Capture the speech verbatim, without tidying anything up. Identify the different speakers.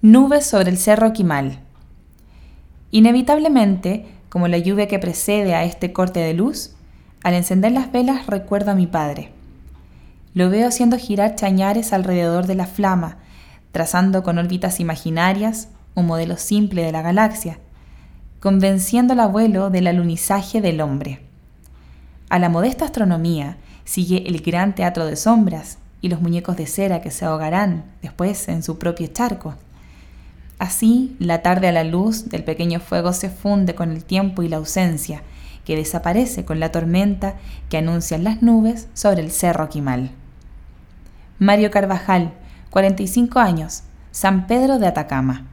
Speaker 1: Nubes sobre el cerro Quimal. Inevitablemente, como la lluvia que precede a este corte de luz, al encender las velas recuerdo a mi padre. Lo veo haciendo girar chañares alrededor de la flama, trazando con órbitas imaginarias un modelo simple de la galaxia, convenciendo al abuelo del alunizaje del hombre. A la modesta astronomía sigue el gran teatro de sombras y los muñecos de cera que se ahogarán después en su propio charco. Así, la tarde a la luz del pequeño fuego se funde con el tiempo y la ausencia, que desaparece con la tormenta que anuncian las nubes sobre el cerro Quimal. Mario Carvajal, cuarenta y cinco años, San Pedro de Atacama.